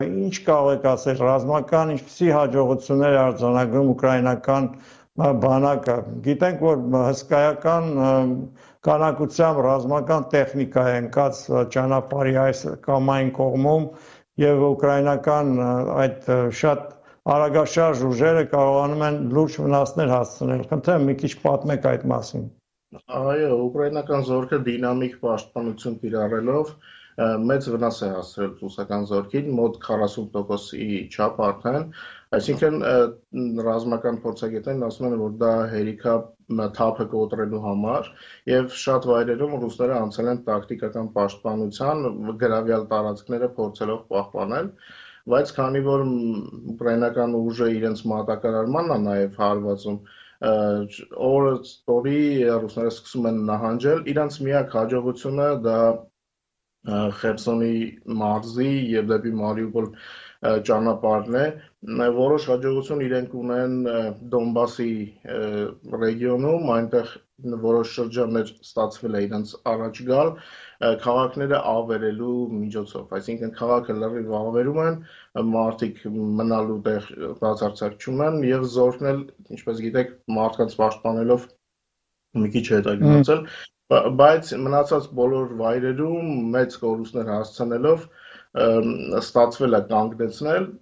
Ինչ կարող եք ասել ռազմական, ինչպիսի հաջողություններ է արձանագրում ուկրաինական բանակը։ Գիտենք, որ հսկայական քանակությամբ ռազմական տեխնիկա է ընկած ճանապարհի այս կամ այն կողմում եւ ուկրաինական այդ շատ արագաշարժ ուժերը կարողանում են լուրջ վնասներ հասցնել։ Խնդրեմ մի քիչ պատմեք այդ մասին։ Այո, ուկրաինական զորքը դինամիկ պաշտպանություն կիրառելով մեծ վնաս է հասցրել ռուսական զորքին, մոտ 40%-ի չափ արդեն, այսինքն ռազմական փորձագետներն ասում են, որ դա հերիք է թափը կոտրելու համար եւ շատ վայրերում ռուսները անցել են տակտիկական պաշտպանության, գրավյալ տարածքները փորձելով պահպանել, բայց քանի որ ուկրաինական ուժը իրենց մատակարարմանն է նաեւ հարվածում, օրը-օրի ռուսները սկսում են նահանջել, իրանց միակ հաջողությունը դա Խերսոնի մարզի եւ դեպի Մարիուպոլ ճանապարհն է, որոշ հաջողություն իրենք ունեն Դոնբասի ռեգիոնում, այնտեղ որոշ շրջաններ ստացվել է իրենց առաջ գալ քաղաքները ավերելու միջոցով, այսինքն քաղաքը լրիվ ավերում են, մարդիկ մնալու տեղ բացարձակ չունեն եւ զորքն էլ, ինչպես գիտեք, մարդկանց պաշտպանելով մի քիչ հետ է գնացել, բայց մնացած բոլոր վայրերում մեծ կորուստներ հասցնելով ստացվել է կանգնեցնել